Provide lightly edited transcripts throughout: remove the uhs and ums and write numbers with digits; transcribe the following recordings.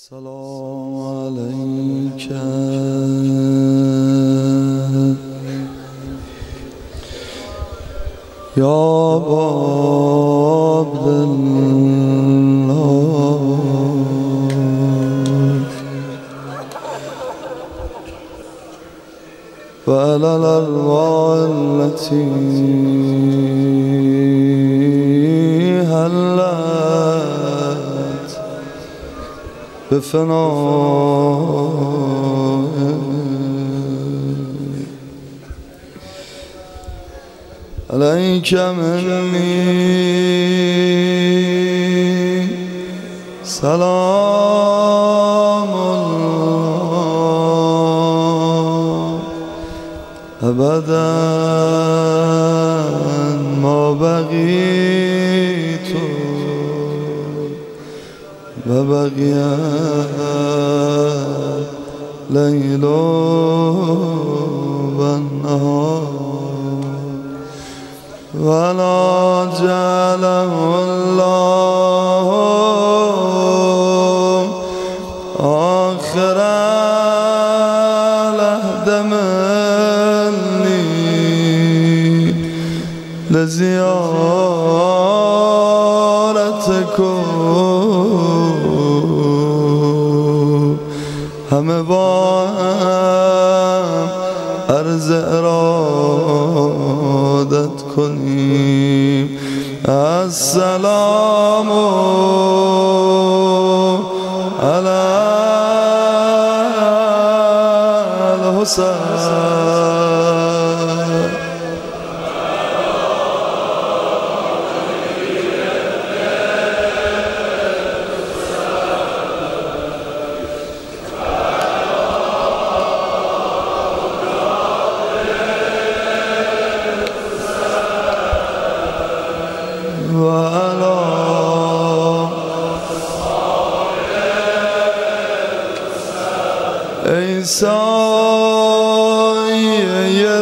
سلام عليك يا أبا عبد الله وعلى الأرواح التي هلت بفنائك عليك مني سلام الله أبدا ما بقيت وبقي الليل والنهار ولا جعله الله آخر العهد مني لزيارتكم همه با هم عرض ارادت کنیم السلام علی الحسین ای سایه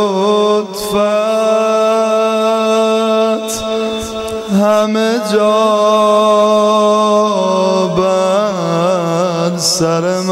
لطفت همه جا بر سر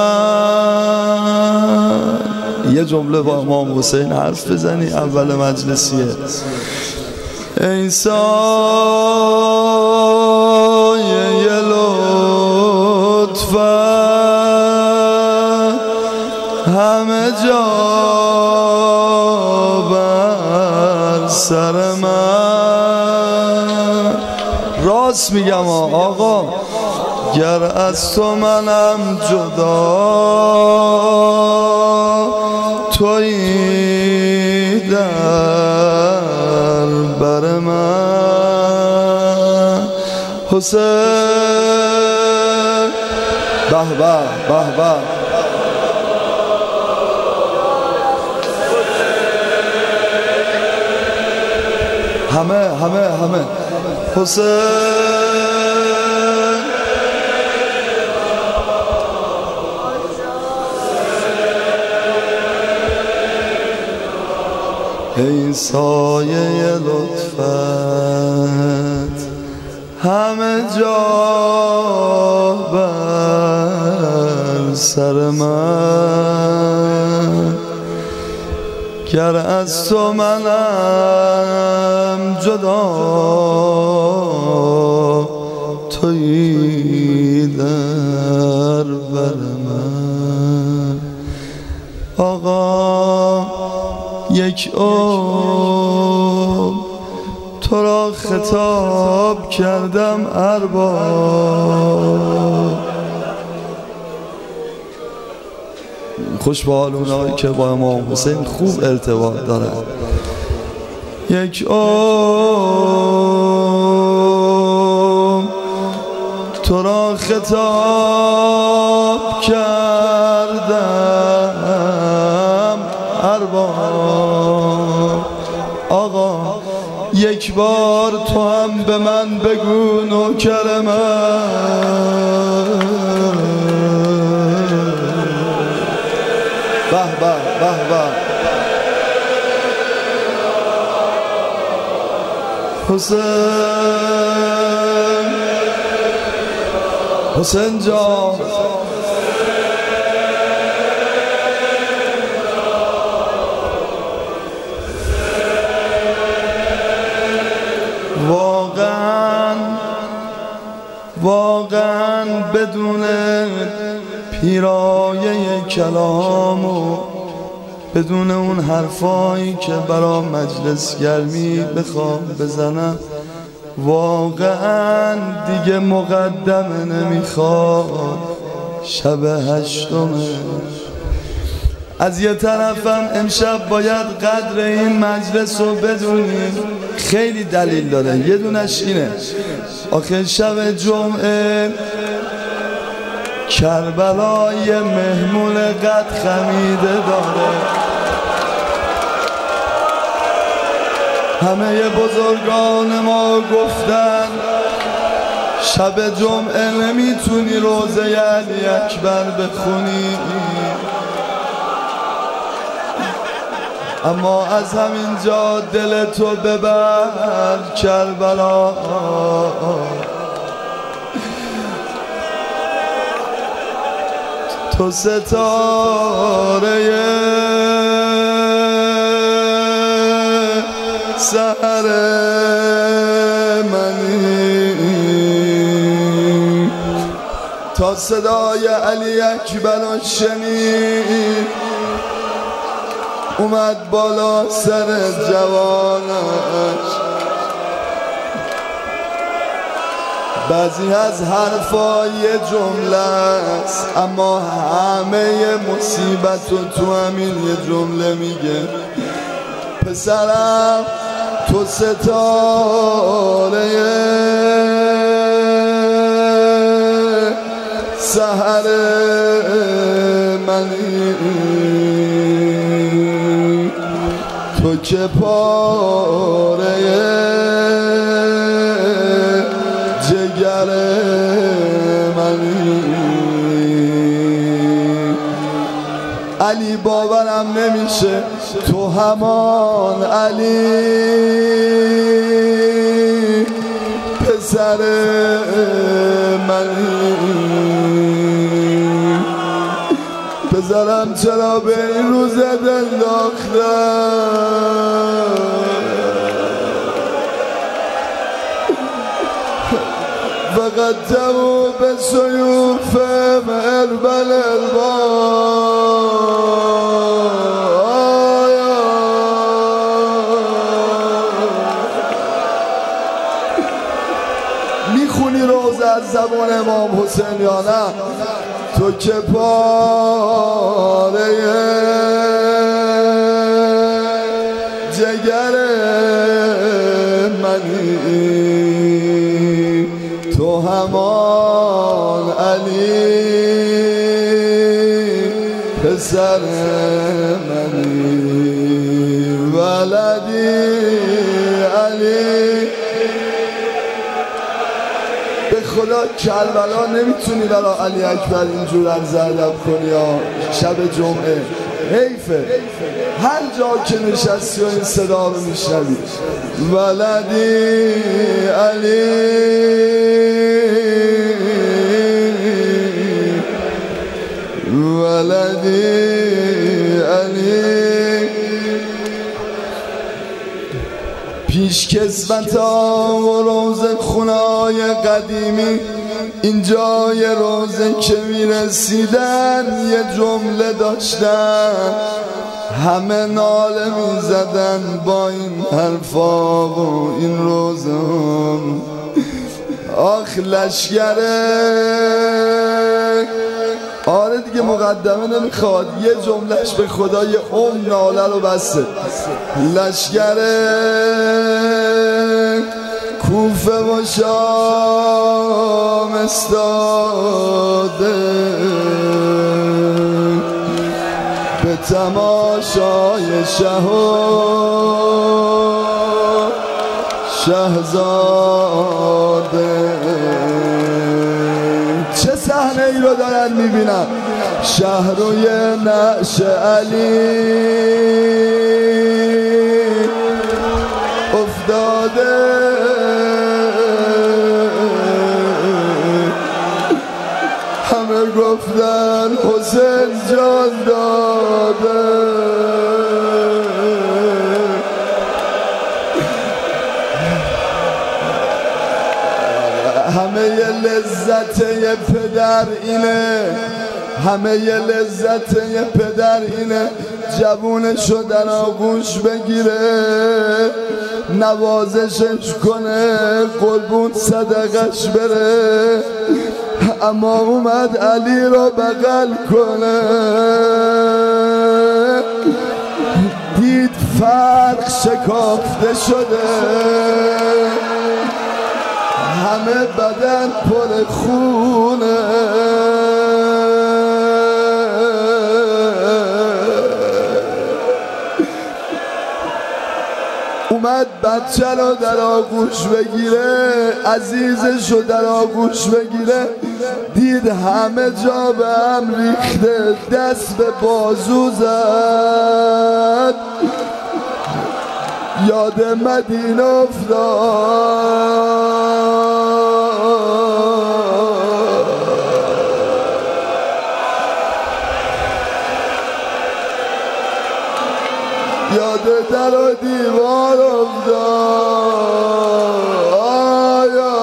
من. یه جمله با امام حسین حرف بزنی اول مجلسیه. ای سایه لطفت همه جا بر سر من. راست میگم آقا، گر از تو منم جدا تویی در بر من. حسین به به به به همه حسین ای سایه لطفت همه جا بر سر من. گر از تو منم جدا تویی در بر من. آقا یک عمر تو را خطاب کردم ارباب. خوش به حال اونایی که با امام حسین خوب ارتباط دارن. یک عمر تو را خطاب کردم ارباب. آقا یک بار تو هم به من بگو نوکر من. به به به به حسین حسین جان واقعا بدون پیرایه کلام و بدون اون حرفایی که برا مجلس گرمی بخوام بزنم، واقعا دیگه مقدمه نمیخواد شب هشتمه. از یه طرفم امشب باید قدر این مجلس رو بدونیم، خیلی دلیل داره. یه دونش اینه، آخر شب جمعه کربلای مهمون قد خمیده داره. همه بزرگان ما گفتن شب جمعه نمیتونی روزه علی اکبر بخونی، اما از همینجا دلتو ببر کربلا. تو ستاره سحر منی، تا صدای علی اکبر شنید اومد بالا سر جوانش. بعضی از حرفای جمله است، اما همه مصیبت رو تو همین یه جمله میگه. پسرم تو ستاره سحر منی، تو که پاره جگر منی. علی باورم نمیشه تو همان علی، پسر منی. پسرم چرا به این روز دل داختم، فقط تمو به سیوف اربل میخونی روزه از زبان امام حسین یا نه؟ تو که پاره جگر منی، تو همان علی پسر منی، ولدی علی. به خدا کربلا نمیتونی برای علی اکبر اینجور عرض ادب کنی یا شب جمعه، حیفه. هر جا که نشستی و این صدا رو میشنوی، ولدی علی ولدی علی. پیش کسبتا و روز خونای قدیمی، اینجا یه روزه که میرسیدن یه جمله داشتن، همه ناله میزدن با این حرفا و این روزه. آخ لشگره، آره دیگه مقدمه نمیخواد، یه جملهش به خدای ناله رو بسته. لشگره کوفه و شام استاده، به تماشای شه و شهزاده. چه صحنه ای رو دارن میبینن؟ شهروی نعش علی افتاده، گفتن حسین جان داده، همه لذت یه پدر اینه، همه لذت یه پدر اینه جوونشو در آغوش بگیره، نوازشش کنه، قربون صدقش بره. اما اومد علی رو بغل کنه، دید فرق شکافته شده، همه بدن پر خونه. اومد بچه رو در آغوش بگیره، عزیزش رو در آغوش بگیره، دید همه جا به هم ریخته، دست به بازو زد، یاد مدینه افتاد، یاد در و دیوار افتاد. آیا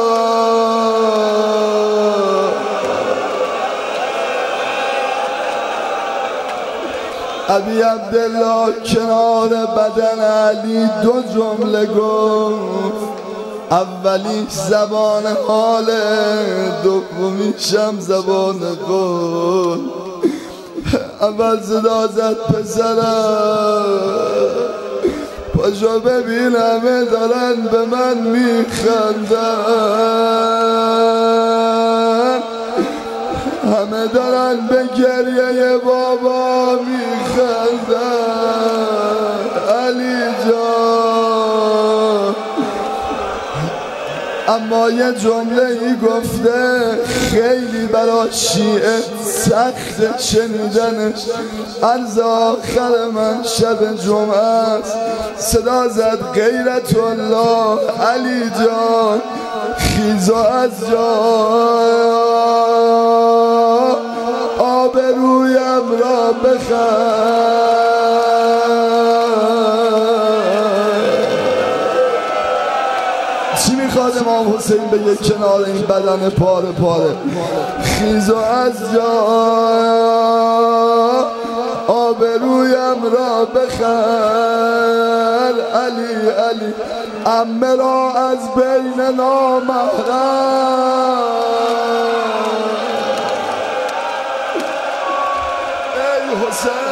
ابی عبدالله کنار بدن علی دو جمله گفت، اولیش زبان حاله، دومیشم زبان قول. اول صدا زد پسرم پاشو ببین همه دارن به من میخندن، همه دارن به گریه بابا میخندن. علی جان اما یه جمله ای گفته خیلی برا شیعه سخت شنیدنش. عرض آخر من شب جمعه است، صدا زد غیرت الله، علی جان خیز از جا، آبرویم را بخر. چی میخواد امام حسین بگه کنار این بدن پاره پاره؟ خیز از جا، آبرویم را بخر. علی علی عمه را از بین نامحرم. ای حسین